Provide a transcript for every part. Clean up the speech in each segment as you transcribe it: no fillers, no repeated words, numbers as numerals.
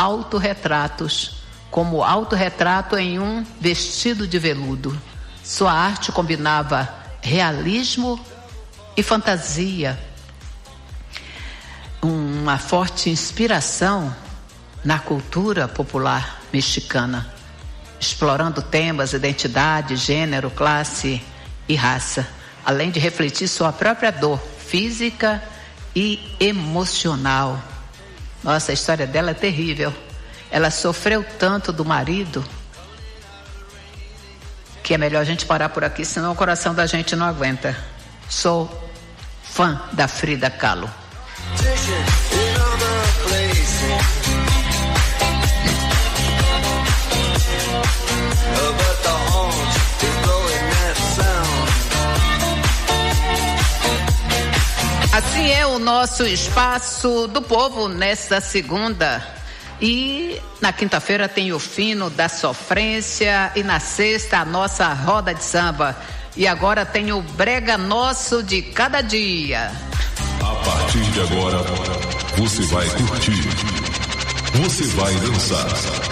autorretratos, como autorretrato em um vestido de veludo. Sua arte combinava realismo e fantasia, uma forte inspiração na cultura popular mexicana, explorando temas, identidade, gênero, classe e raça, além de refletir sua própria dor física e emocional. Nossa, a história dela é terrível. Ela sofreu tanto do marido que é melhor a gente parar por aqui, senão o coração da gente não aguenta. Sou fã da Frida Kahlo. Assim é o nosso Espaço do Povo nesta segunda. E na quinta-feira tem o Fino da Sofrência e na sexta a nossa roda de samba. E agora tem o Brega Nosso de cada dia. A partir de agora, você vai curtir, você vai dançar.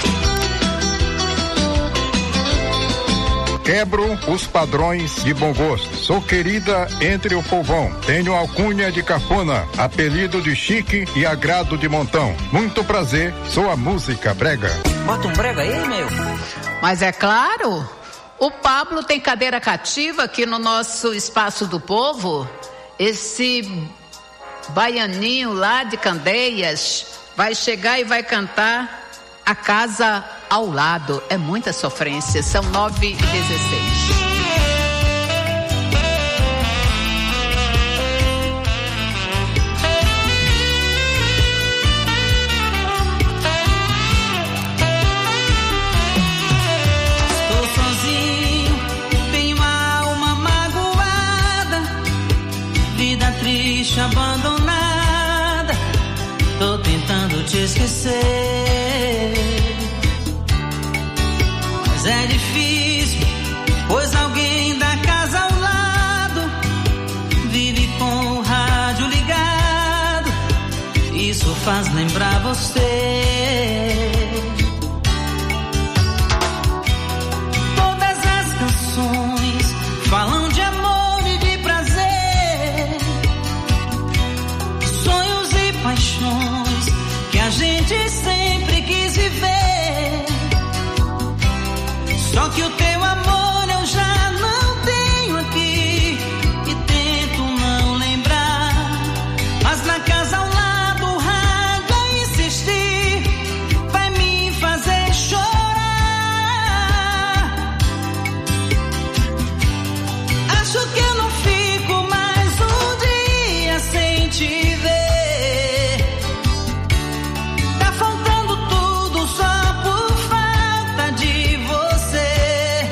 Quebro os padrões de bom gosto. Sou querida entre o povão. Tenho alcunha de cafona, apelido de chique e agrado de montão. Muito prazer, sou a música brega. Bota um brega aí, meu. Mas é claro, o Pablo tem cadeira cativa aqui no nosso Espaço do Povo. Esse baianinho lá de Candeias vai chegar e vai cantar A Casa ao Lado. É muita sofrência. São 9h16. Estou sozinho, tenho a alma magoada, vida triste, abandonada. Tô tentando te esquecer, mas é difícil, pois alguém da casa ao lado vive com o rádio ligado. Isso faz lembrar você. Todas as canções falam de amor e de prazer, sonhos e paixões que a gente sempre quis viver. Só que o teu amor eu já não tenho aqui e tento não lembrar. Mas na casa ao lado o rádio a insistir vai me fazer chorar. Acho que eu não fico mais um dia sem te ver. Tá faltando tudo só por falta de você.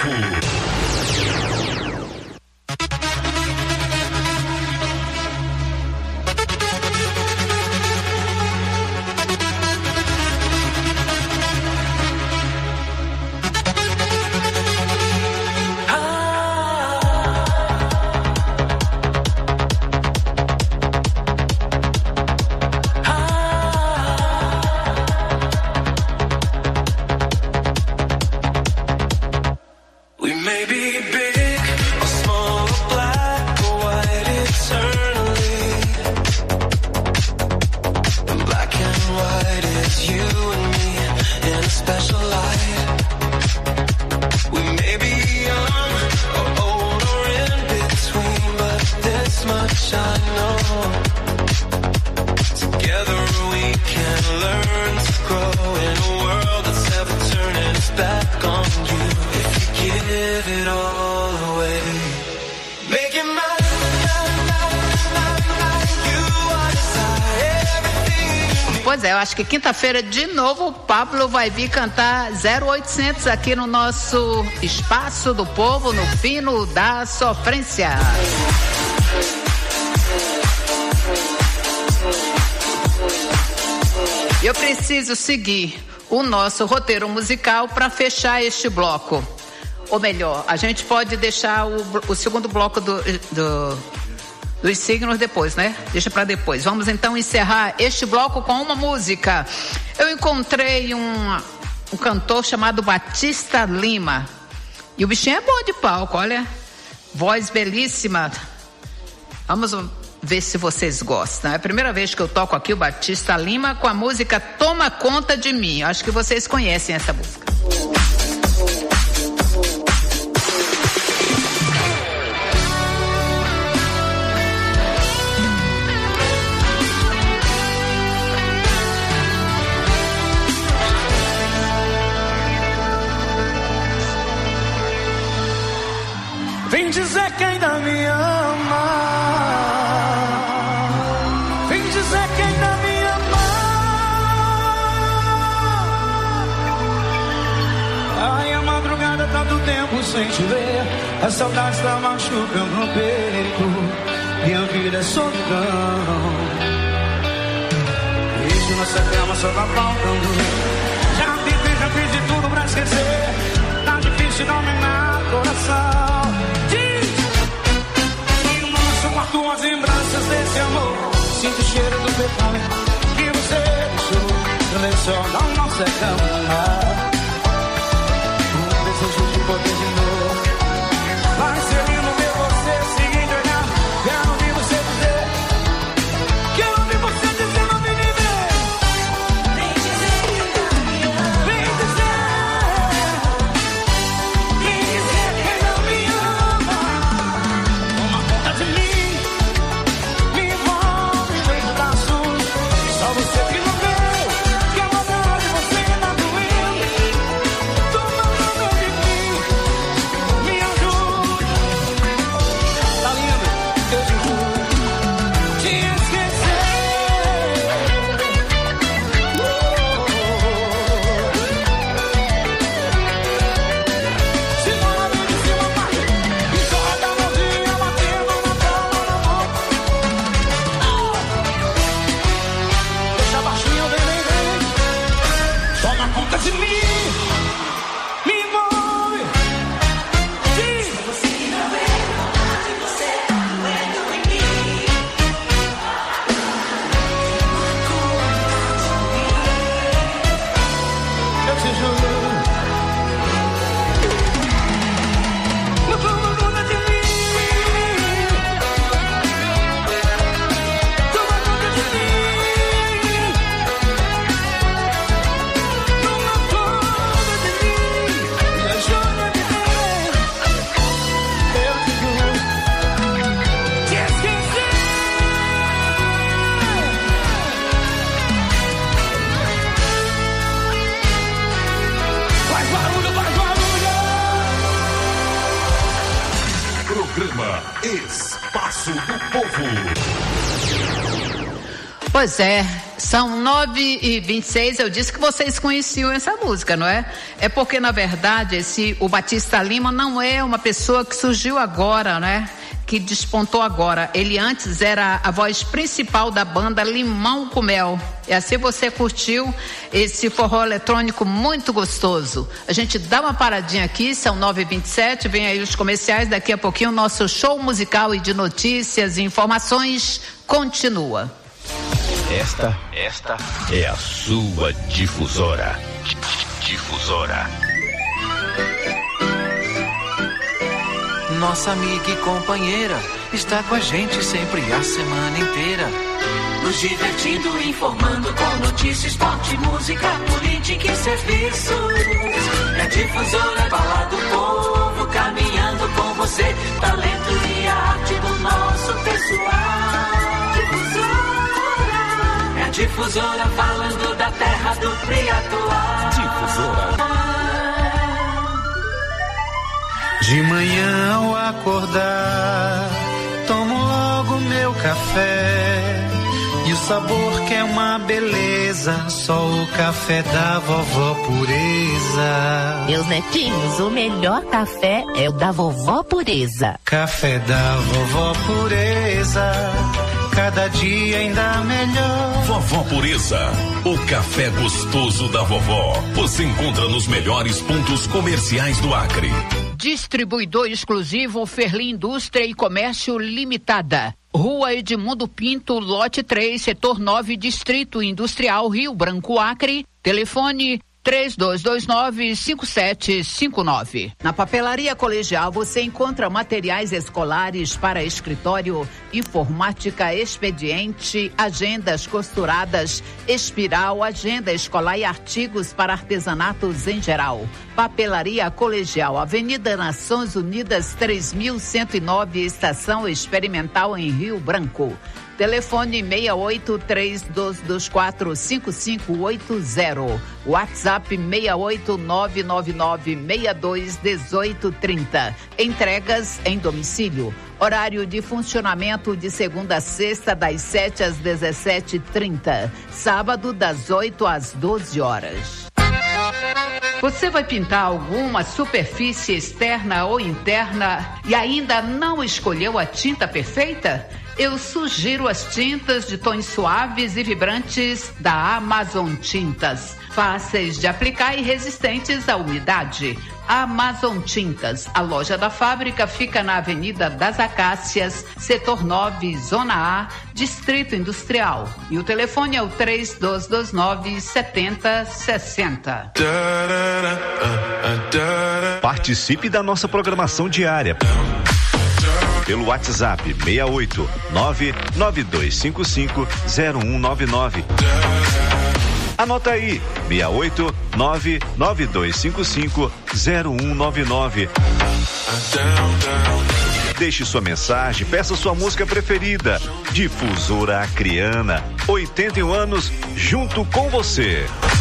Pois é, eu acho que quinta-feira de novo o Pablo vai vir cantar 0800 aqui no nosso Espaço do Povo, no Fino da Sofrência. Eu preciso seguir o nosso roteiro musical para fechar este bloco. Ou melhor, a gente pode deixar o segundo bloco dos signos depois, né? Deixa para depois. Vamos então encerrar este bloco com uma música. Eu encontrei um cantor chamado Batista Lima. E o bichinho é bom de palco, olha. Voz belíssima. Vamos ver se vocês gostam. É a primeira vez que eu toco aqui o Batista Lima com a música Toma Conta de Mim. Acho que vocês conhecem essa música. Vem dizer que ainda me ama. Vem dizer que ainda me ama. Ai, a madrugada tá do tempo sem te ver. A saudade tá machucando no peito. Minha vida é solidão. Isso nossa cama só tá faltando. Já tentei, já fiz de tudo pra esquecer. Tá difícil dominar o coração. Com as lembranças desse amor, sinto o cheiro do perfume que você deixou no lençol da nossa cama. Um desejo de poder de novo. Vai ser lindo ver você seguindo olhar. Quero ouvir você dizer. Quero ouvir você dizer não me viver. Vem dizer que ainda me ama. Vem dizer. Vem dizer que ainda me ama. Toma conta de mim. Espaço do Povo. Pois é, São 9h26, eu disse que vocês conheciam essa música, não é? É porque, na verdade, o Batista Lima não é uma pessoa que surgiu agora, né? Que despontou agora. Ele antes era a voz principal da banda Limão com Mel. E assim você curtiu esse forró eletrônico muito gostoso. A gente dá uma paradinha aqui, são 9h27, vem aí os comerciais, daqui a pouquinho o nosso show musical e de notícias e informações continua. Esta é a sua difusora. Difusora. Nossa amiga e companheira está com a gente sempre a semana inteira. Nos divertindo, informando com notícias, esporte, música, política e serviços. É Difusora, fala do povo, caminhando com você. Talento e arte do nosso pessoal. Difusora. É Difusora, falando da terra do Priatuá. Difusora. De manhã ao acordar, tomo logo meu café. E o sabor que é uma beleza, só o café da vovó Pureza. Meus netinhos, o melhor café é o da vovó Pureza. Café da vovó Pureza, cada dia ainda melhor. Vovó Pureza, o café gostoso da vovó. Você encontra nos melhores pontos comerciais do Acre. Distribuidor exclusivo Ferli Indústria e Comércio Limitada. Rua Edmundo Pinto, lote 3, setor 9, Distrito Industrial Rio Branco, Acre. Telefone 3229-5759. Na Papelaria Colegial você encontra materiais escolares para escritório, informática, expediente, agendas costuradas, espiral, agenda escolar e artigos para artesanatos em geral. Papelaria Colegial, Avenida Nações Unidas 3109, Estação Experimental em Rio Branco. Telefone 6832245580. WhatsApp 68999621830. Entregas em domicílio. Horário de funcionamento de segunda a sexta, das 7 às 17h30. Sábado, das 8 às 12 horas. Você vai pintar alguma superfície externa ou interna e ainda não escolheu a tinta perfeita? Eu sugiro as tintas de tons suaves e vibrantes da Amazon Tintas. Fáceis de aplicar e resistentes à umidade. Amazon Tintas. A loja da fábrica fica na Avenida das Acácias, setor 9, Zona A, Distrito Industrial. E o telefone é o 3229-7060. Participe da nossa programação diária. Pelo WhatsApp 68992550199. Anota aí, 68992550199. Deixe sua mensagem, peça sua música preferida. Difusora Acreana, 81 anos junto com você.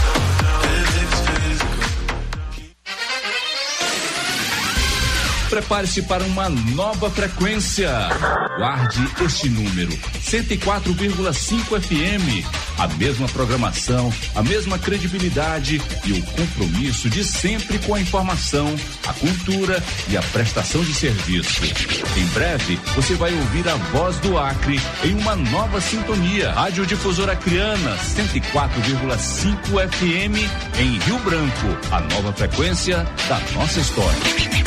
Prepare-se para uma nova frequência. Guarde este número, 104,5 FM. A mesma programação, a mesma credibilidade e o compromisso de sempre com a informação, a cultura e a prestação de serviço. Em breve, você vai ouvir a voz do Acre em uma nova sintonia. Rádio Difusora Acreana, 104,5 FM em Rio Branco. A nova frequência da nossa história.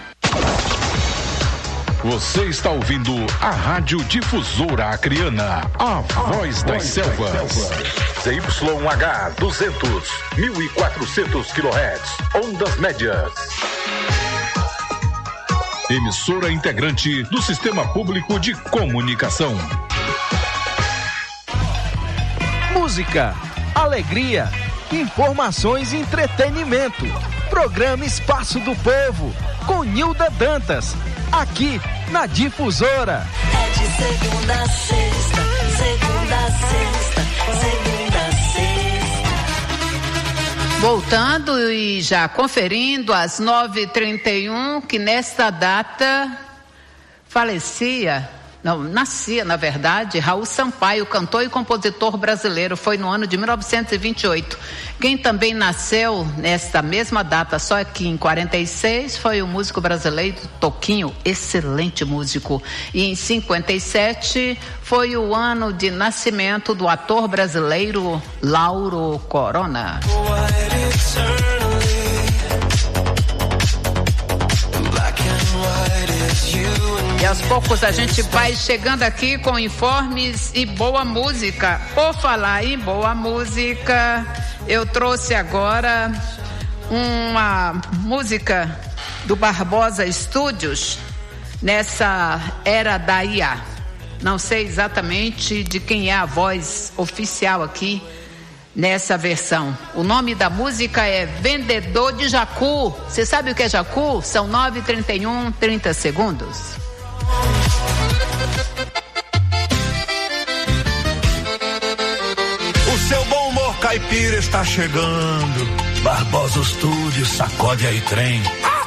Você está ouvindo a Rádio Difusora Acreana, a voz das selvas. ZYH 200, 1400 kHz, ondas médias. Emissora integrante do Sistema Público de Comunicação. Música, alegria, informações e entretenimento. Programa Espaço do Povo, com Nilda Dantas. Aqui na Difusora. É de segunda a sexta, segunda a sexta, segunda a sexta. Voltando e já conferindo às 9h31, que nesta data falecia Não, nascia, na verdade, Raul Sampaio, cantor e compositor brasileiro. Foi no ano de 1928. Quem também nasceu nesta mesma data, só que em 46, foi o músico brasileiro Toquinho, excelente músico. E em 57 foi o ano de nascimento do ator brasileiro Lauro Corona. E aos poucos a gente vai chegando aqui com informes e boa música. Por falar em boa música, eu trouxe agora uma música do Barbosa Studios, nessa era da IA. Não sei exatamente de quem é a voz oficial aqui nessa versão. O nome da música é Vendedor de Jacu. Você sabe o que é Jacu? São 9h31, 30 segundos. O seu bom humor caipira está chegando. Barbosa Studios, sacode aí trem.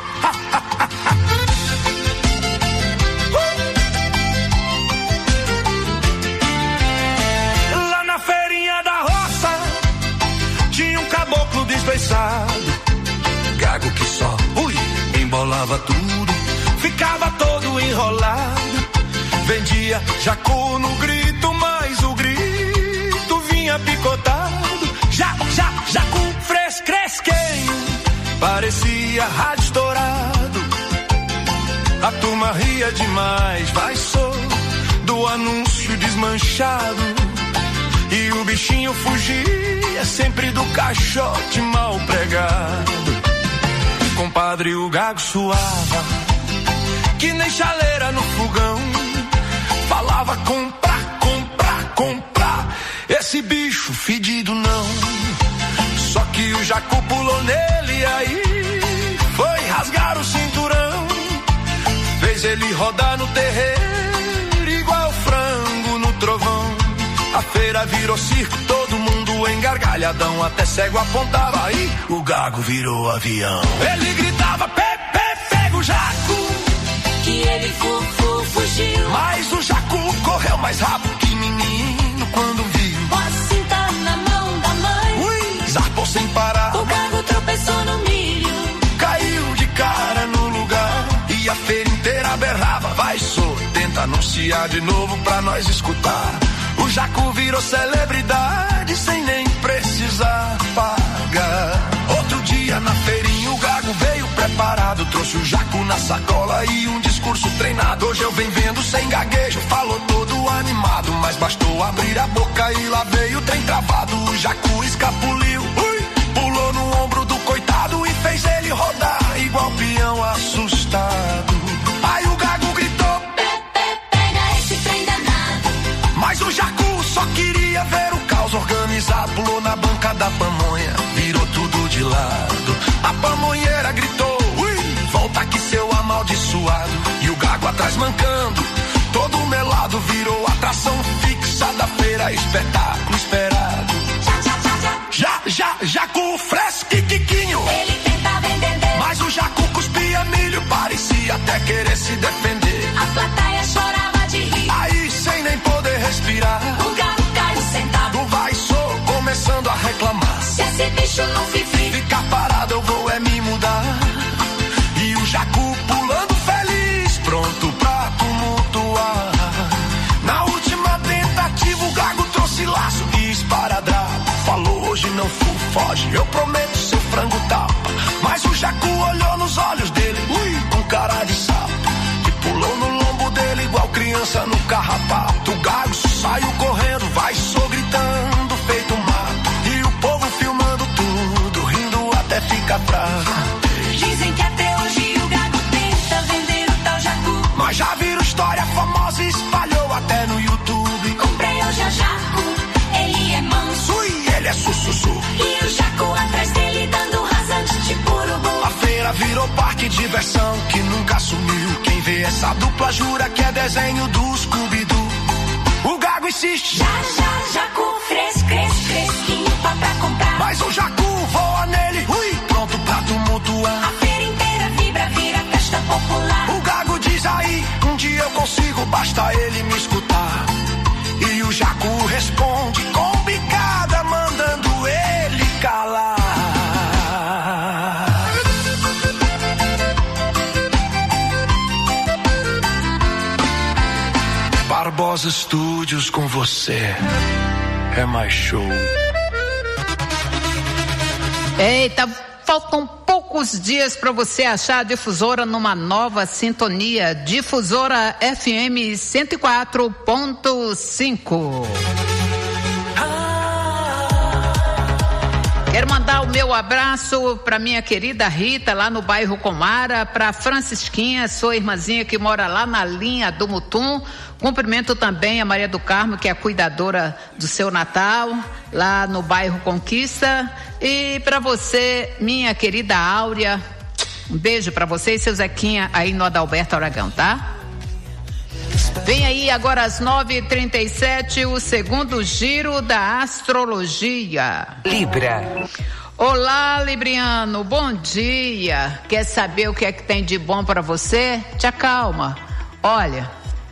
Lá na feirinha da roça tinha um caboclo desbeiçado, gago que só, embolava tudo, ficava todo enrolado. Vendia jacu no grito, mas o grito vinha picotado. Jacu fresquenho, parecia rádio estourado. A turma ria demais, vai só, do anúncio desmanchado. E o bichinho fugia sempre do caixote mal pregado. Compadre, o gago suava, que nem chaleira no fogão. Falava comprar, esse bicho fedido não. Só que o jacu pulou nele aí, foi rasgar o cinturão. Fez ele rodar no terreiro, igual frango no trovão. A feira virou circo, todo mundo engargalhadão. Até cego apontava aí, o gago virou avião. Ele gritava, pega o jacu, que ele fugiu. Mas o jacu correu mais rápido que menino quando viu a cinta na mão da mãe. Zarpou sem parar, o gago tropeçou no milho, caiu de cara no lugar. E a feira inteira berrava, vai só, tenta anunciar de novo pra nós escutar. O jacu virou celebridade sem nem precisar pagar. Outro dia na feirinha o gago veio preparado, trouxe o jacu na sacola e um discurso treinado. Hoje eu venho vendo sem gaguejo, falou todo animado, mas bastou abrir a boca e lá veio o trem travado. O jacu escapuliu, pulou no ombro do coitado e fez ele rodar igual peão assustado. Aí o gago gritou, pega esse trem danado. Mas o jacu só queria ver o caos organizado. Pulou na banca da pamonha, virou tudo de lado. A pamonheira gritou, volta aqui seu amaldiçoado. E o gago atrás mancando, todo melado, virou atração fixa da feira, espetáculo esperado. Jacu fresquiquiquinho, ele tenta vender, mas o jacu cuspia milho, parecia até querer se defender. A plateia chorava de rir, aí sem nem poder respirar, o gago caiu sentado. Vai só começando a reclamar, se esse bicho não ficar parado eu vou me mudar. E o jacu pulando feliz, pronto pra tumultuar. Na última tentativa o gago trouxe laço e esparadrapo. Falou, hoje não foge, eu prometo seu frango tapa. Mas o jacu olhou nos olhos dele, com cara de sapo, e pulou no lombo dele igual criança no carrapato. O gago saiu correndo, vai só gritando, feito um mato. E o povo filmando tudo, rindo até ficar fraco. Dizem que até hoje o gago tenta vender o tal jacu, mas já viram história famosa e espalhou até no YouTube. Comprei hoje a jacu, ele é manso, ele é sussussu. E o jacu atrás dele dando rasante tipo urubu. A feira virou parque de diversão que nunca sumiu. Quem vê essa dupla jura que é desenho do Scooby-Doo. O gago insiste, jacu fresquinho pra comprar. Mas o jacu voa nele, pronto pra tumultuar. A feira inteira vibra, vira festa popular. O gago diz aí, um dia eu eu consigo, basta ele me escutar. E o Jacu responde com bicada, mandando ele calar. Barbosa Studios com você é mais show. Eita, faltam poucos dias para você achar a Difusora numa nova sintonia. Difusora FM 104.5. Quero mandar o meu abraço para minha querida Rita, lá no bairro Comara, para Francisquinha, sua irmãzinha que mora lá na linha do Mutum. Cumprimento também a Maria do Carmo, que é a cuidadora do seu Natal, lá no bairro Conquista. E para você, minha querida Áurea, um beijo para você e seu Zequinha aí no Adalberto Aragão, tá? Vem aí agora às 9h37, o segundo giro da astrologia. Libra. Olá, Libriano, bom dia. Quer saber o que é que tem de bom para você? Te acalma. Olha,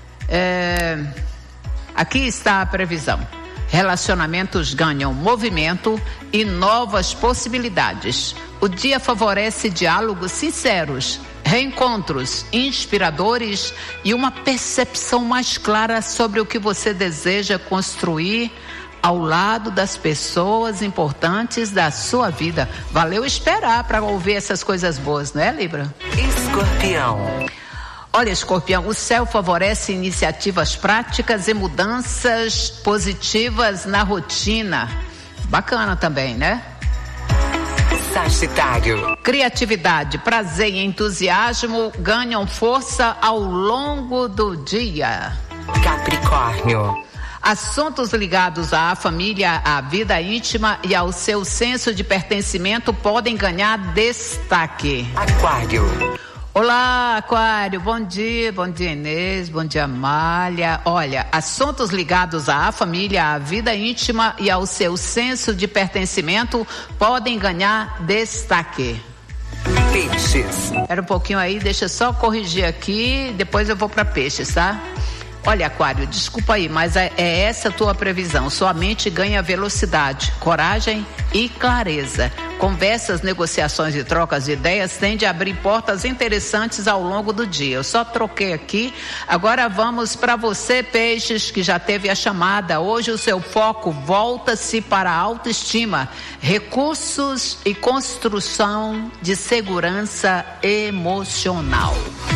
aqui está a previsão. Relacionamentos ganham movimento e novas possibilidades. O dia favorece diálogos sinceros, reencontros inspiradores e uma percepção mais clara sobre o que você deseja construir ao lado das pessoas importantes da sua vida. Valeu esperar para ouvir essas coisas boas, não é, Libra? Escorpião. Olha, Escorpião, o céu favorece iniciativas práticas e mudanças positivas na rotina. Bacana também, né? Sagitário. Criatividade, prazer e entusiasmo ganham força ao longo do dia. Capricórnio. Assuntos ligados à família, à vida íntima e ao seu senso de pertencimento podem ganhar destaque. Aquário. Olá, Aquário, bom dia Inês, bom dia Amália. Olha, assuntos ligados à família, à vida íntima e ao seu senso de pertencimento podem ganhar destaque. Peixes. Espera um pouquinho aí, deixa eu só corrigir aqui, depois eu vou para peixes, tá? Olha, Aquário, desculpa aí, mas é essa a tua previsão. Sua mente ganha velocidade, coragem e clareza. Conversas, negociações e trocas de ideias tendem a abrir portas interessantes ao longo do dia. Eu só troquei aqui. Agora vamos para você, Peixes, que já teve a chamada. Hoje o seu foco volta-se para a autoestima, recursos e construção de segurança emocional.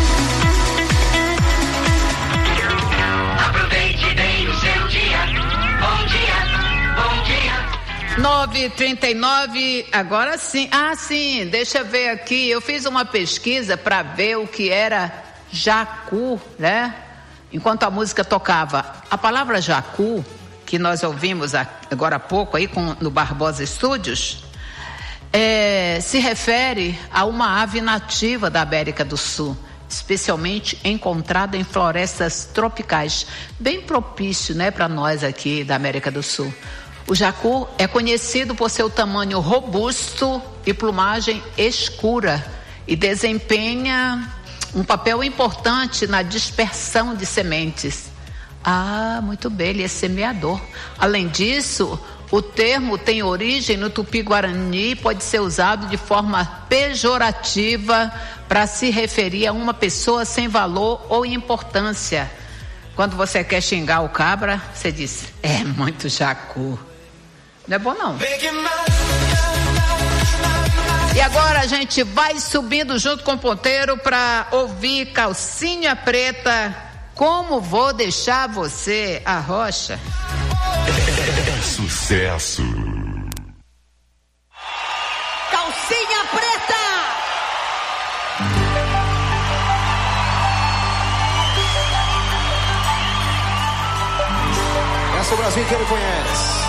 Aproveite bem o seu dia. Bom dia, bom dia. 9h39, agora sim. Ah, sim, deixa eu ver aqui. Eu fiz uma pesquisa para ver o que era jacu, né? Enquanto a música tocava. A palavra jacu, que nós ouvimos agora há pouco aí no Barbosa Studios, se refere a uma ave nativa da América do Sul, especialmente encontrada em florestas tropicais, bem propício, né, para nós aqui da América do Sul. O jacu é conhecido por seu tamanho robusto e plumagem escura e desempenha um papel importante na dispersão de sementes. Ah, muito bem, ele é semeador. Além disso, o termo tem origem no tupi-guarani e pode ser usado de forma pejorativa para se referir a uma pessoa sem valor ou importância. Quando você quer xingar o cabra, você diz, é muito jacu. Não é bom não. E agora a gente vai subindo junto com o ponteiro para ouvir Calcinha Preta, Como Vou Deixar Você, a Rocha. É sucesso. Calcinha Preta. Essa o Brasil inteiro conhece.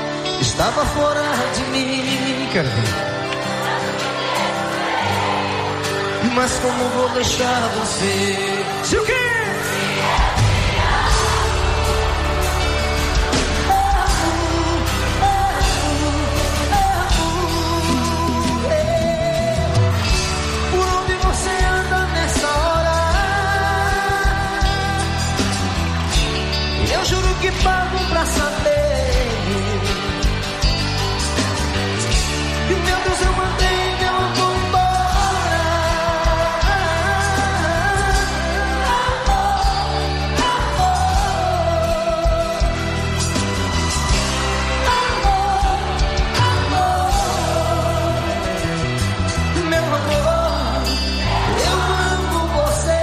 Estava fora de mim, quero ver. Mas como vou deixar você? Se o quê? Por onde você anda nessa hora? Eu juro que pago pra saber. E meu Deus, eu mandei meu amor embora. Meu amor, eu amo você.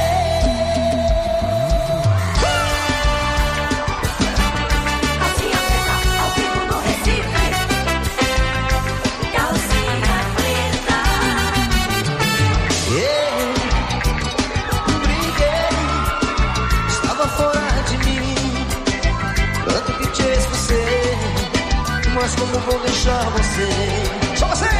Ao vivo no Recife, calcinha preta. Briguei, estava fora de mim, tanto que te esqueci, mas como vou deixar você? Só vocês!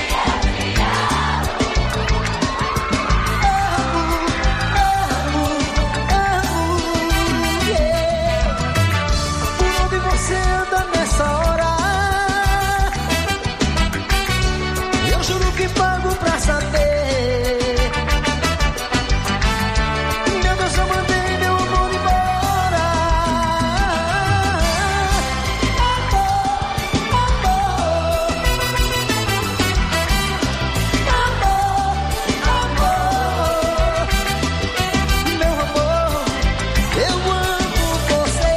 Por onde você anda nessa hora? Eu juro que pago pra saber. Meu Deus, eu mandei meu amor embora. Meu amor, eu amo você.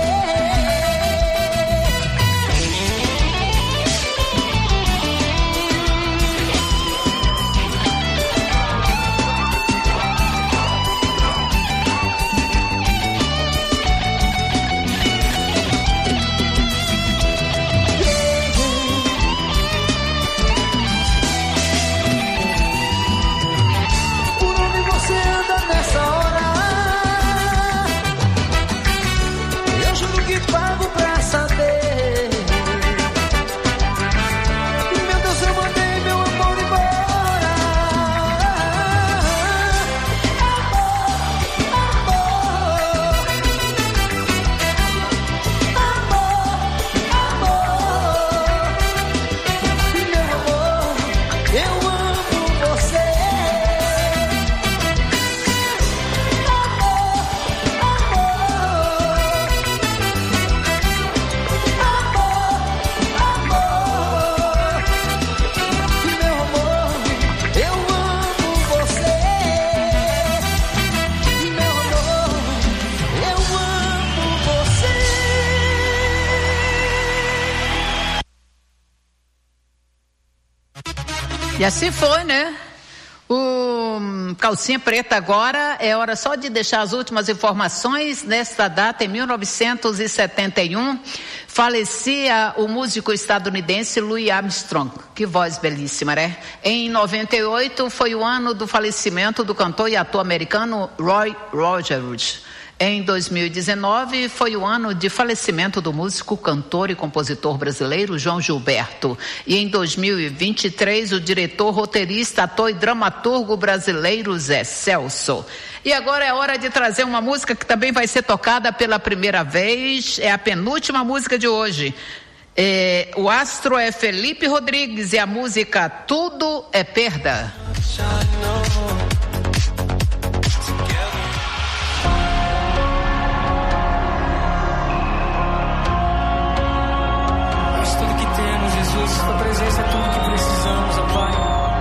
Por onde você anda nessa hora? Eu juro que pago pra saber. Meu Deus, eu mandei meu amor embora. Meu amor, eu amo você. Meu amor, eu amo você. Meu amor, eu amo você. E assim foi, né? O Calcinha Preta agora é hora só de deixar as últimas informações. Nesta data, em 1971, falecia o músico estadunidense Louis Armstrong. Que voz belíssima, né? Em 98 foi o ano do falecimento do cantor e ator americano Roy Rogers. Em 2019 foi o ano de falecimento do músico, cantor e compositor brasileiro João Gilberto. E em 2023 o diretor, roteirista, ator e dramaturgo brasileiro Zé Celso. E agora é hora de trazer uma música que também vai ser tocada pela primeira vez. É a penúltima música de hoje. O astro é Felipe Rodrigues e a música Tudo é Perda. Sua presença é tudo que precisamos, ó Pai.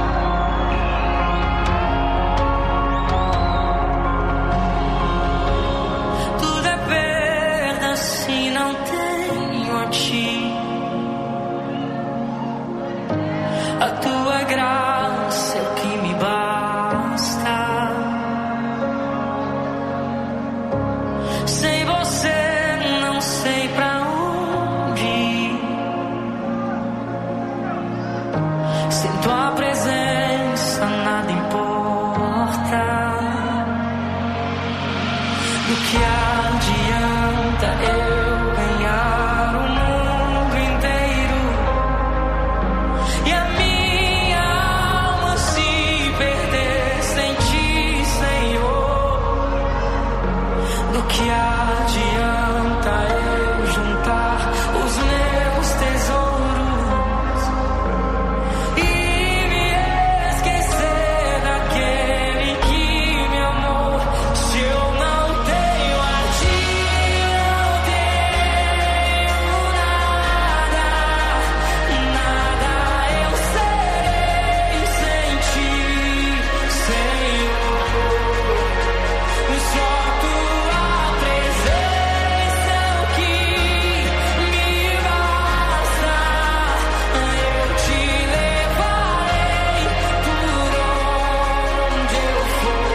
Tudo é perda se não tenho a Ti. A Tua graça é o que me basta. Sem você não sei pra onde ir. Sem Tua presença nada importa. Do que adianta eu ganhar o mundo inteiro e a minha alma se perder sem Do que adianta eu juntar os meus tesouros e me esquecer daquele que me amou? Se eu não tenho a ti, não tenho nada, nada eu serei sem ti, Senhor. Só tua presença é o que me basta. Eu te levarei por onde eu for.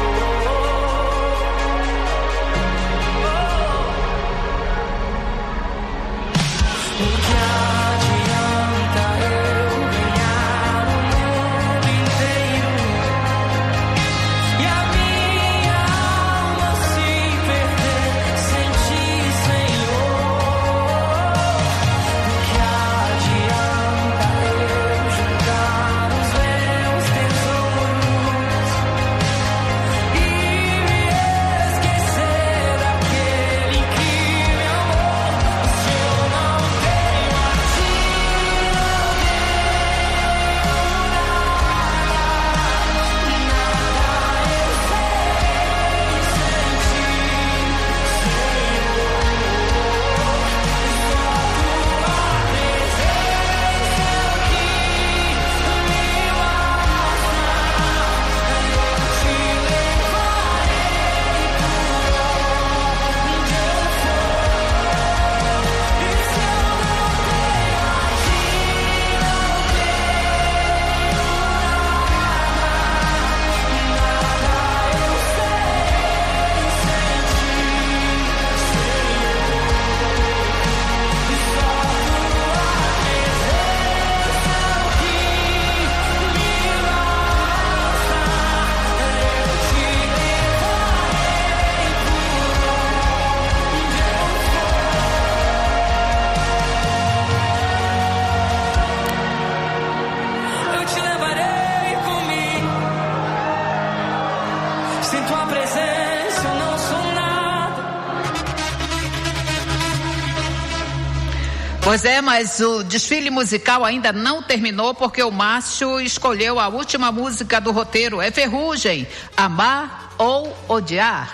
O que adianta eu ganhar o mundo inteiro e a minha alma se perder sem ti, Senhor? O que adianta eu juntar os meus tesouros e me esquecer daquele que me amou? Se eu não tenho a ti, não eu te levarei comigo. Sem tua presença eu não sou nada. Pois é, mas o desfile musical ainda não terminou porque o Márcio escolheu a última música do roteiro. É Ferrugem, Amar ou Odiar.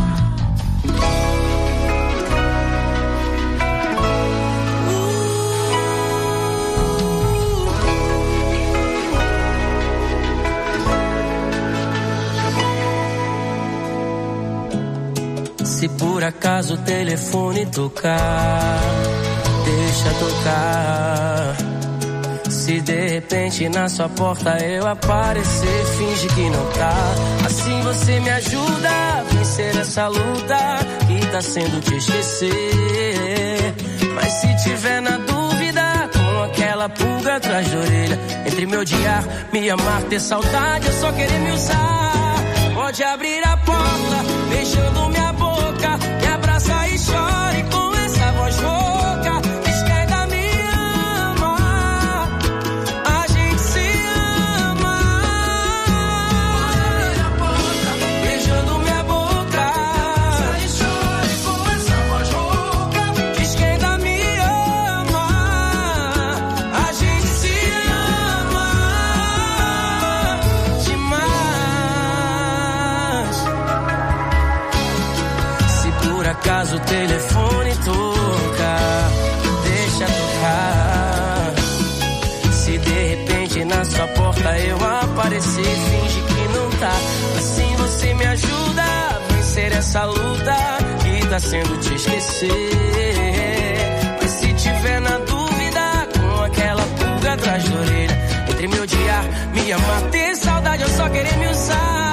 Se por acaso o telefone tocar, deixa tocar. Se de repente na sua porta eu aparecer, finge que não tá. Assim você me ajuda a vencer essa luta que tá sendo te esquecer. Mas se tiver na dúvida, com aquela pulga atrás da orelha, entre me odiar, me amar, ter saudade, eu só querer me usar. Pode abrir a porta, beijando minha boca, me abraça e chore com essa voz rouca. Diz que ainda me ama, a gente se ama. Pode abrir a porta, beijando minha boca, e chore com essa voz rouca. Diz que ainda me ama, a gente se ama demais. Se por acaso o telefone toca, deixa tocar. Se de repente na sua porta eu aparecer, finge que não tá. Assim você me ajuda a vencer essa luta que tá sendo te esquecer. Mas se tiver na dúvida, com aquela pulga atrás da orelha, entre me odiar, me amar, ter saudade, eu só querer me usar.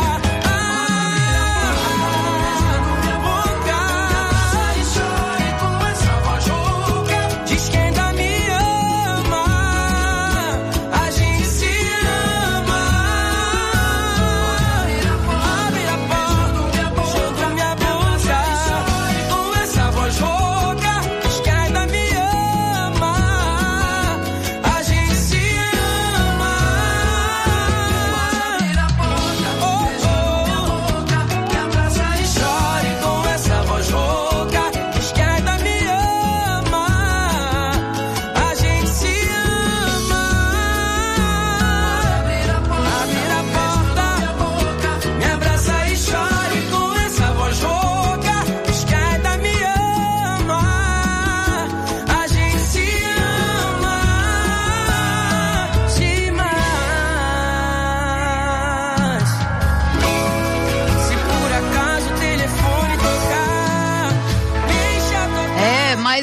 Diz que ainda me ama, a gente se ama. Abre a porta, junto minha boca, com essa voz rouca. Diz que ainda me ama, a gente se ama.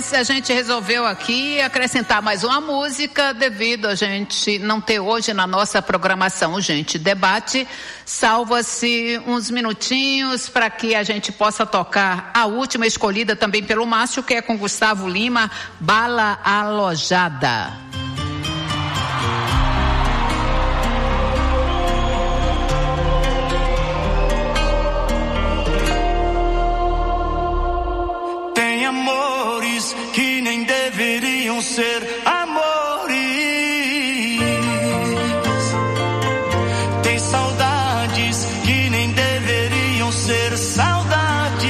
Mas a gente resolveu aqui acrescentar mais uma música devido a gente não ter hoje na nossa programação o Gente Debate. Salva-se uns minutinhos para que a gente possa tocar a última escolhida também pelo Márcio, que é com Gustavo Lima, Bala Alojada. Tem amores que nem deveriam ser amores. Tem saudades que nem deveriam ser saudades.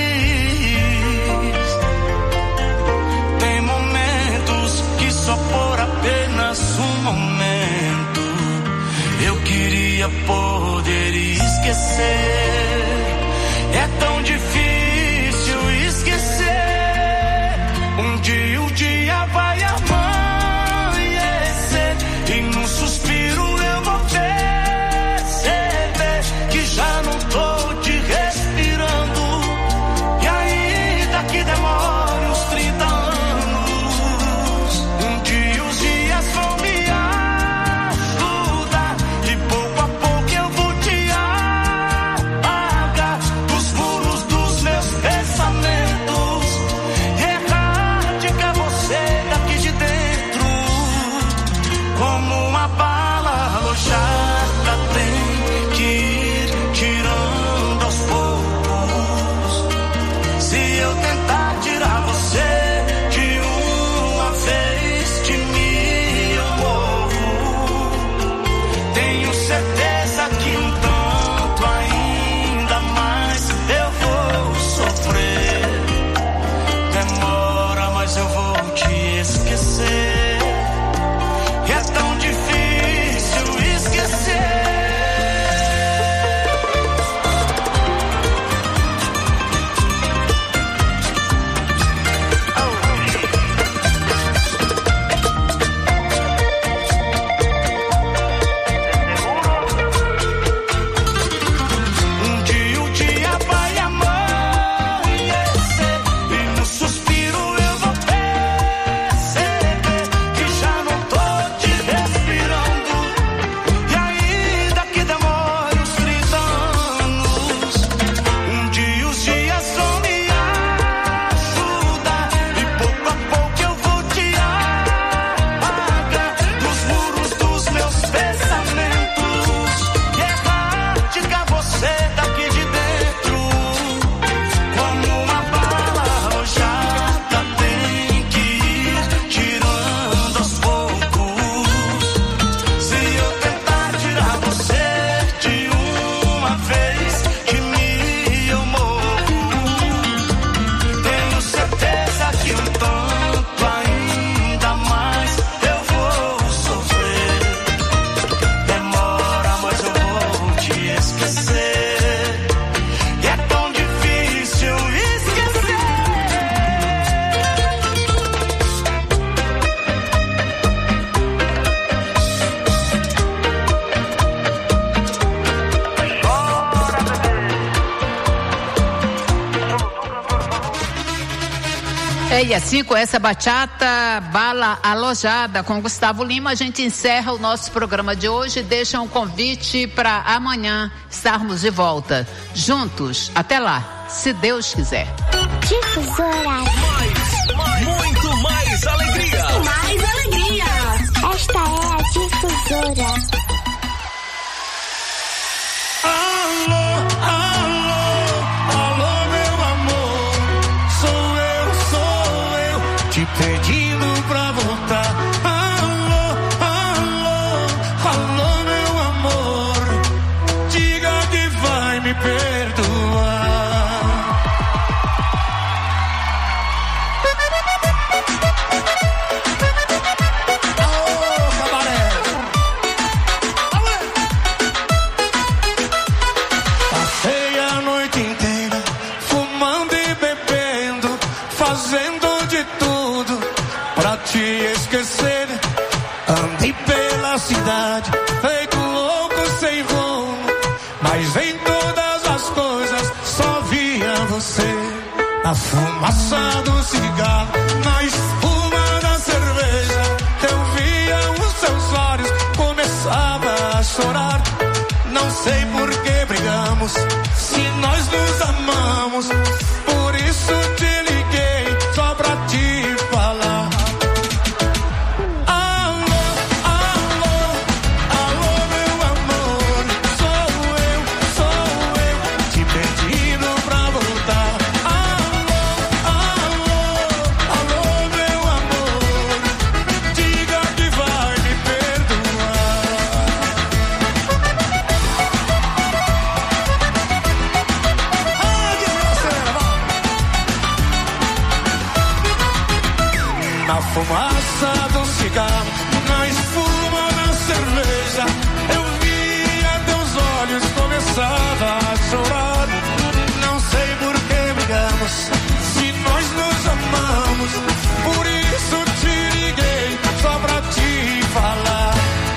Tem momentos que só por apenas um momento eu queria poder esquecer. É tão difícil esquecer. Um dia vai amanhecer e num suspiro eu vou perceber que já não tô te respirando. E ainda que demore uns 30 anos, um dia os dias vão me ajudar e pouco a pouco eu vou te apagar dos muros dos meus pensamentos. Erradica você daqui de dentro, como uma bala alojada tem que ir tirando aos poucos. Se eu tentar tirar você de uma vez de mim eu morro. Tenho certeza que um tanto ainda mais eu vou sofrer. Demora, mas eu vou te esquecer. É tão difícil esquecer. Um dia o dia vai amanhecer e no suspiro eu vou perceber que já não tô te respirando. E ainda que demore uns 30 anos, um dia os dias vão me ajudar e pouco a pouco eu vou te apagar dos muros dos meus pensamentos. E erradica você daqui de dentro, como uma bala alojada tem que ir tirando aos poucos. Se eu tentar tirar você de uma vez de mim eu morro. Tenho certeza que um tanto ainda mais eu vou sofrer. Demora, mas eu vou te esquecer. E é tão difícil esquecer. E assim, com essa bachata, Bala Alojada, com Gustavo Lima, a gente encerra o nosso programa de hoje. Deixa um convite para amanhã estarmos de volta juntos. Até lá, se Deus quiser. Difusora. Muito mais alegria. Mais alegria. Esta é a Difusora. Alô, alô, alô, meu amor. Sou eu, te pedindo pra voltar. Alô, alô, alô, meu amor. Diga que vai me perdoar. Passei a noite inteira fumando e bebendo, fazendo de tudo pra te esquecer. Andei pela cidade, feito louco sem rumo, mas em todas as coisas só via você. Na fumaça do cigarro, na espuma da cerveja, eu via os seus olhos, começava a chorar. Não sei por que brigamos, se nós nos amamos. Por isso te liguei, só pra te falar. Alô, alô, alô, meu amor. Sou eu, te pedindo pra voltar. Alô, alô, alô, meu amor. Diga que vai me perdoar. Na fumaça do cigarro, na espuma da cerveja, eu via teus olhos, começava a chorar. Não sei por que brigamos, se nós nos amamos. Por isso te liguei, só pra te falar.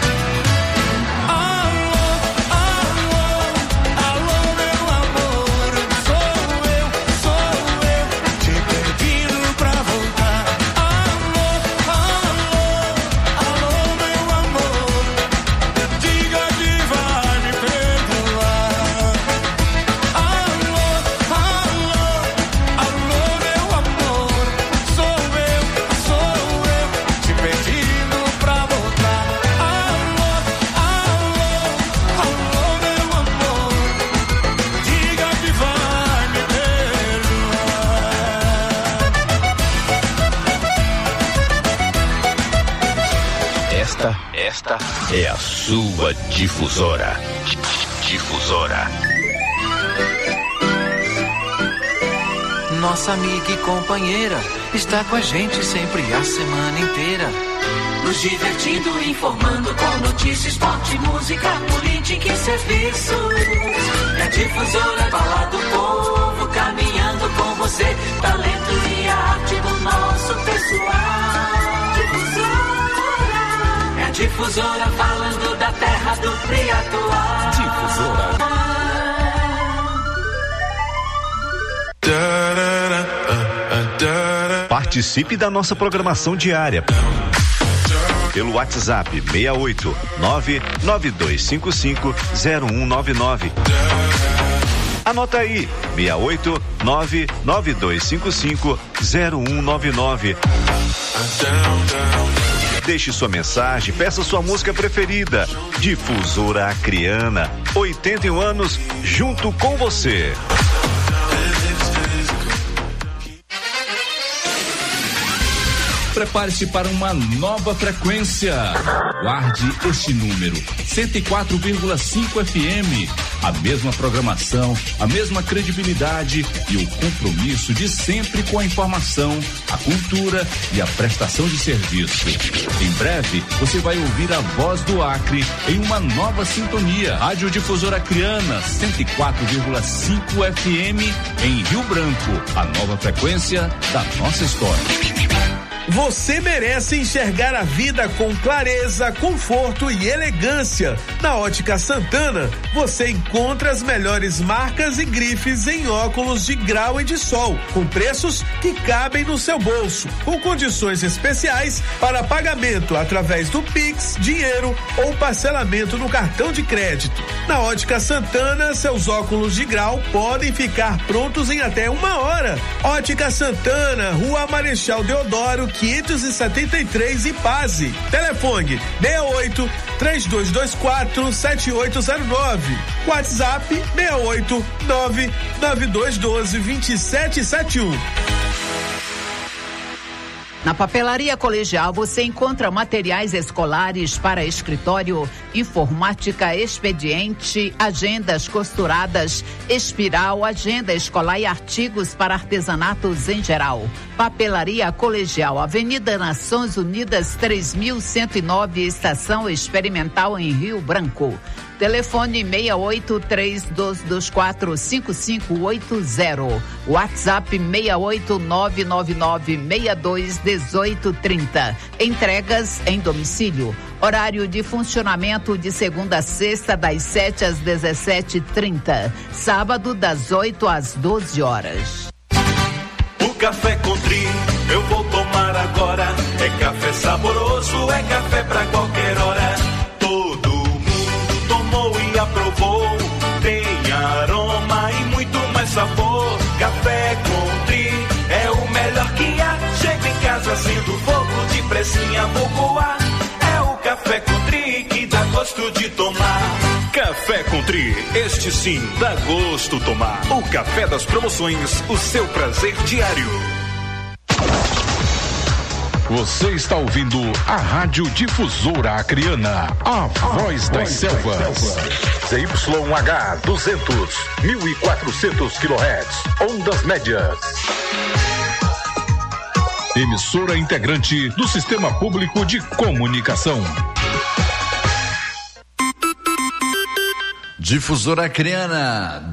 Alô, alô, alô, meu amor. Sou eu, te pedindo pra voltar. Alô, alô, alô, meu amor. Diga que vai me perdoar. Alô, alô, alô, meu amor. Sou eu, te pedindo pra voltar. Alô, alô, alô, meu amor. Diga que vai me Esta é a sua difusora. Difusora. Nossa amiga e companheira está com a gente sempre a semana inteira. Nos divertindo, informando com notícias, esporte, música, política e serviços. É a Difusora, falar do povo, caminhando com você. Talento e arte do nosso pessoal. Difusora. É a Difusora, falando da terra do Priatuá. Difusora. Participe da nossa programação diária pelo WhatsApp 68 992550199. Anota aí, 68 992550199. Deixe sua mensagem, peça sua música preferida. Difusora Acreana, 81 anos junto com você. Prepare-se para uma nova frequência. Guarde este número, 104,5 FM. A mesma programação, a mesma credibilidade e o compromisso de sempre com a informação, a cultura e a prestação de serviço. Em breve, você vai ouvir a voz do Acre em uma nova sintonia. Rádio Difusora Acreana, 104,5 FM em Rio Branco. A nova frequência da nossa história. Você merece enxergar a vida com clareza, conforto e elegância. Na Ótica Santana, você encontra as melhores marcas e grifes em óculos de grau e de sol, com preços que cabem no seu bolso, com condições especiais para pagamento através do Pix, dinheiro ou parcelamento no cartão de crédito. Na Ótica Santana, seus óculos de grau podem ficar prontos em até 1 hora. Ótica Santana, Rua Marechal Deodoro, 573 Ipaze. Telefone 68 3224 7809. WhatsApp 68 99212 2771. Na Papelaria Colegial você encontra materiais escolares para escritório, informática, expediente, agendas costuradas, espiral, agenda escolar e artigos para artesanatos em geral. Papelaria Colegial, Avenida Nações Unidas 3109, Estação Experimental em Rio Branco. Telefone 68-3224-5580. WhatsApp 68999621830. Entregas em domicílio. Horário de funcionamento de segunda a sexta, das 7 às 17h30. Sábado, das 8 às 12 horas. Café Country eu vou tomar agora. É café saboroso, é café pra qualquer hora. Todo mundo tomou e aprovou. Tem aroma e muito mais sabor. Café Country é o melhor que há. Chega em casa sendo fogo, de pressinha vou coar. É o Café Country que dá gosto de tomar. Café Country, este sim dá gosto tomar. O café das promoções, o seu prazer diário. Você está ouvindo a Rádio Difusora Acreana, a voz das selvas. ZYH 200, 1400 kHz, ondas médias. Emissora integrante do Sistema Público de Comunicação. Difusora Acreana,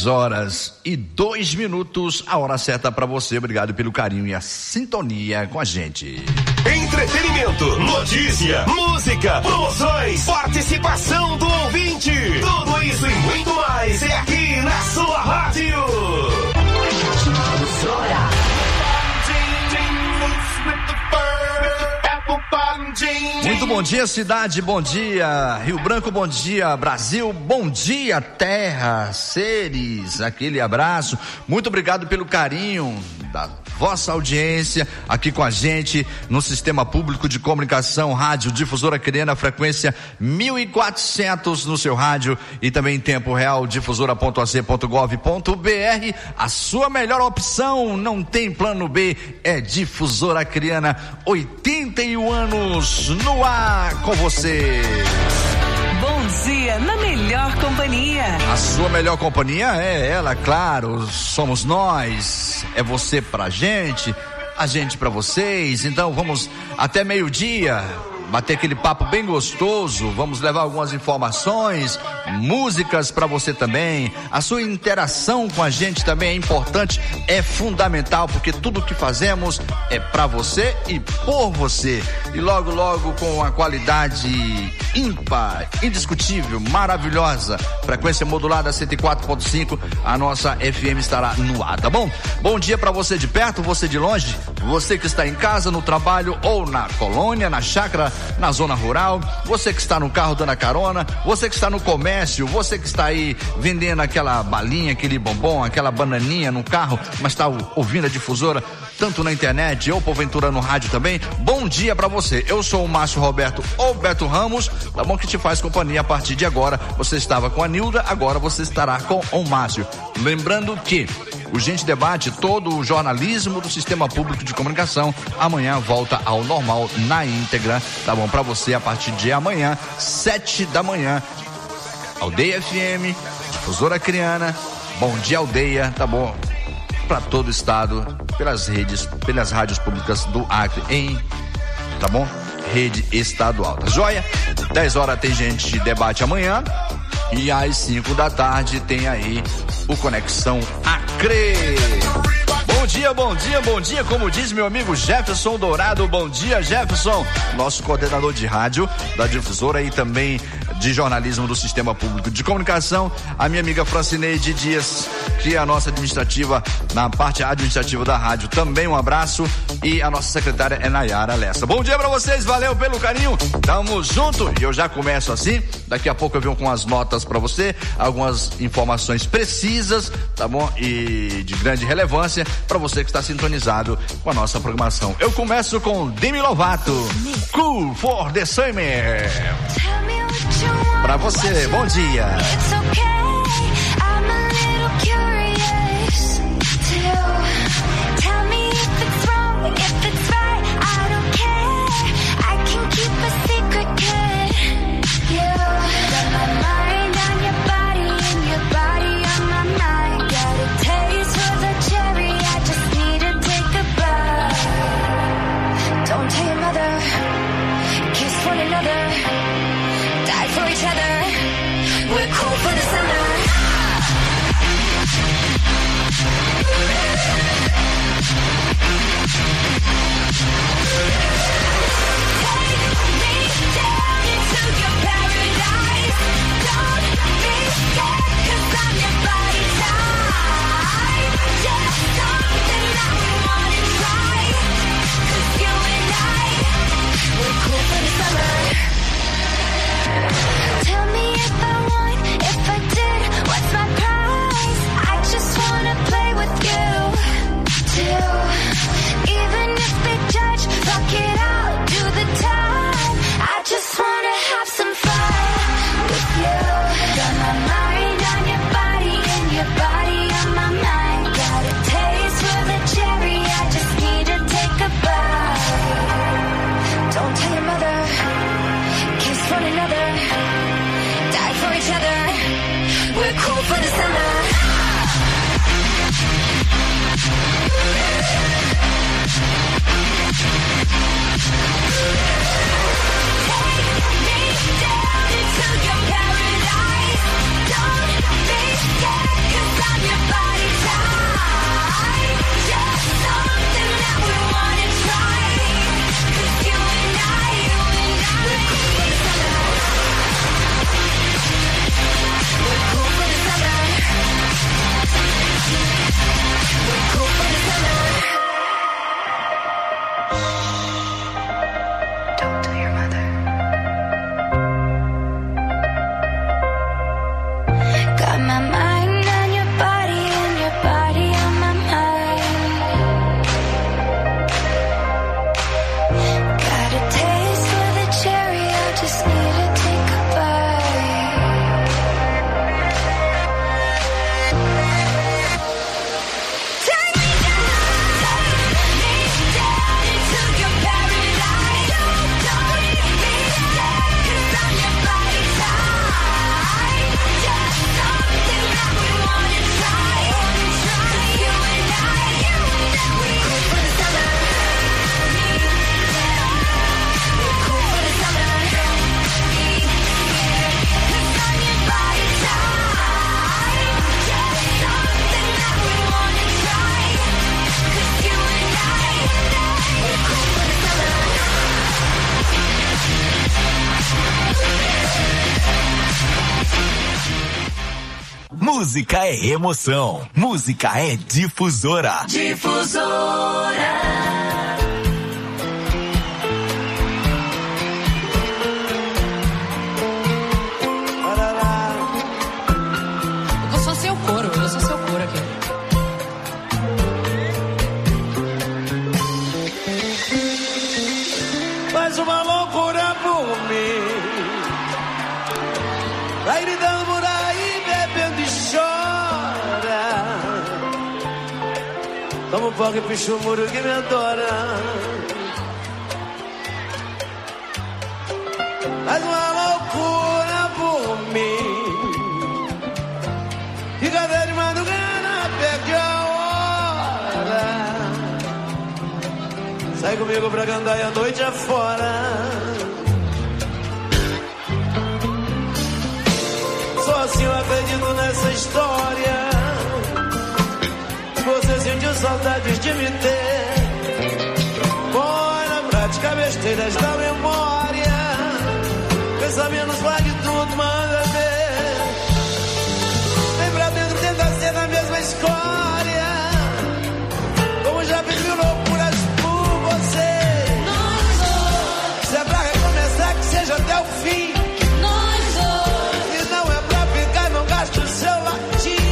10h02, a hora certa para você. Obrigado pelo carinho e a sintonia com a gente. Entretenimento, notícia, música, promoções, participação do ouvinte. Tudo isso e muito mais é aqui na sua rádio. Muito bom dia, cidade, bom dia Rio Branco, bom dia Brasil, bom dia terra, seres, aquele abraço, muito obrigado pelo carinho da vossa audiência aqui com a gente no Sistema Público de Comunicação, Rádio Difusora Acreana, frequência 1400 no seu rádio e também em tempo real, difusora.ac.gov.br, a sua melhor opção, não tem plano B, é Difusora Acreana, 81 anos no ar com você. Bom dia, na melhor companhia. A sua melhor companhia é ela, claro, somos nós, é você pra gente, a gente pra vocês, então vamos até meio-dia, bater aquele papo bem gostoso, vamos levar algumas informações, músicas para você também, a sua interação com a gente também é importante, é fundamental, porque tudo que fazemos é para você e por você, e logo logo com a qualidade ímpar, indiscutível, maravilhosa, frequência modulada 104.5, a nossa FM estará no ar, tá bom? Bom dia para você de perto, você de longe, você que está em casa, no trabalho ou na colônia, na chácara, na zona rural, você que está no carro dando a carona, você que está no comércio, você que está aí vendendo aquela balinha, aquele bombom, aquela bananinha no carro, mas está ouvindo a difusora, tanto na internet ou porventura no rádio também, bom dia pra você, eu sou o Márcio Roberto ou Beto Ramos, tá bom, que te faz companhia a partir de agora, você estava com a Nilda, agora você estará com o Márcio, lembrando que o Gente Debate, todo o jornalismo do Sistema Público de Comunicação, amanhã volta ao normal na íntegra, tá bom? Pra você a partir de amanhã, 7 da manhã, Aldeia FM, Difusora Acreana, Bom Dia Aldeia, tá bom? Pra todo o estado, pelas redes, pelas rádios públicas do Acre, tá bom? Rede estadual, tá joia? 10 horas tem Gente Debate amanhã. E às 5 da tarde tem aí o Conexão Acre. Bom dia, bom dia, bom dia, como diz meu amigo Jefferson Dourado, bom dia Jefferson, nosso coordenador de rádio da difusora e também de jornalismo do Sistema Público de Comunicação, a minha amiga Francineide Dias, que é a nossa administrativa, na parte administrativa da rádio, também um abraço, e a nossa secretária é Nayara Lessa. Bom dia pra vocês, valeu pelo carinho, tamo junto, e eu já começo assim, daqui a pouco eu venho com as notas pra você, algumas informações precisas, tá bom, e de grande relevância pra você que está sintonizado com a nossa programação. Eu começo com Demi Lovato, Cool for the Summer. Pra você, bom dia. Don't tell your mother, kiss one another, die for each other. We're cool for the summer. Música é emoção. Música é Difusora. Difusora. Eu sou seu coro aqui. Faz uma loucura por mim. Vai gritando por aí, bebendo e chora. Toma um pouco e picha o muro que me adora. Faz uma loucura por mim. Fica velho de madrugada, perde a hora. Sai comigo pra cantar e a noite é fora. Só assim eu acredito nessa história. Você sentiu saudades de me ter. Põe na prática besteiras da memória. Pensa menos, vale tudo, manda ver. Vem pra dentro, tenta ser na mesma escória. Como já fiz mil loucuras por você. Se é pra recomeçar, que seja até o fim. E não é pra ficar, não gasto o seu latim.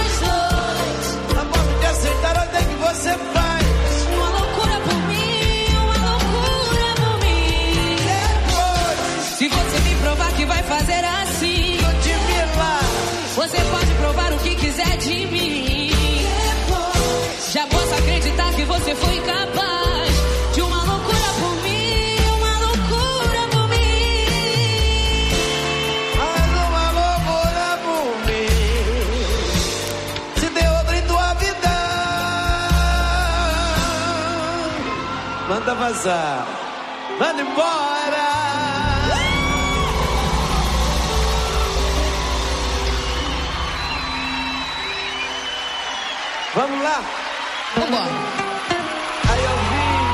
A ponto de aceitar até que você faz. Uma loucura por mim, uma loucura por mim. Depois, se você me provar que vai fazer assim, vou te milar. você pode provar o que quiser de mim. Depois, já posso acreditar que você foi capaz de uma loucura por mim, uma loucura por mim. Faz uma loucura por mim. Se tem outra em tua vida, manda vazar, manda embora. Vamos lá. Vambora. Aí eu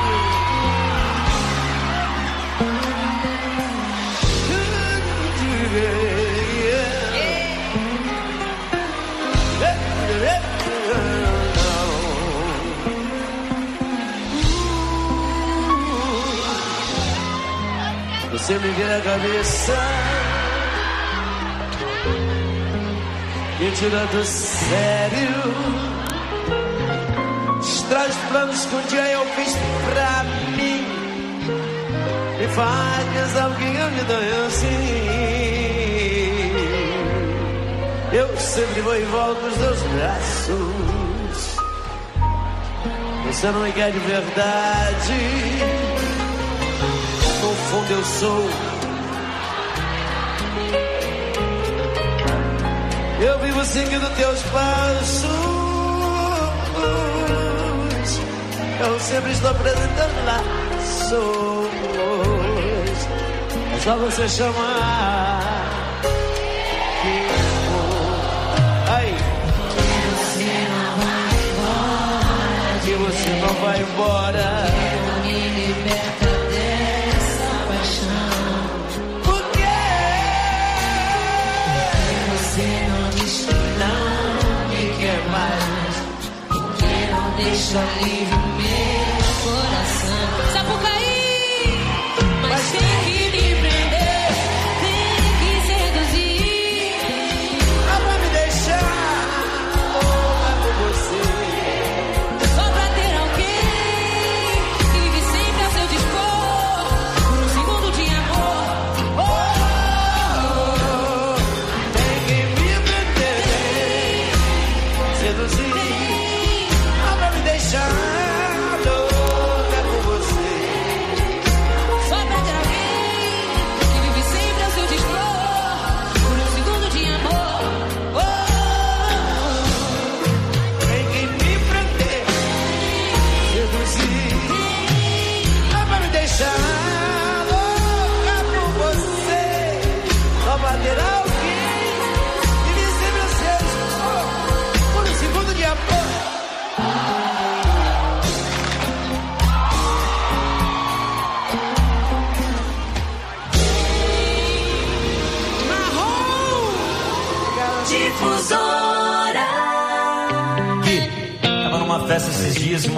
Você me vira a cabeça, me tira do sério. Traz planos que um dia eu fiz pra mim. Me faz pensar que a vida é assim. Eu sempre vou em volta dos teus braços. Você não me quer de verdade. No fundo eu sou. Eu vivo seguindo teus passos. Eu sempre estou apresentando laços. É só você chamar. Aí. Que você não vai embora. Não me liberta dessa paixão. Por quê? Você não diz que não me quer mais. Porque não deixa livre meu coração. Sapucaí, mas tem que me prender, tem que seduzir. Dá pra me deixar louca por você. Só pra ter alguém que vive sempre a seu dispor. Por um segundo de amor. Tem que me prender, seduzir. Dá pra me deixar louca por você. festa esses dias.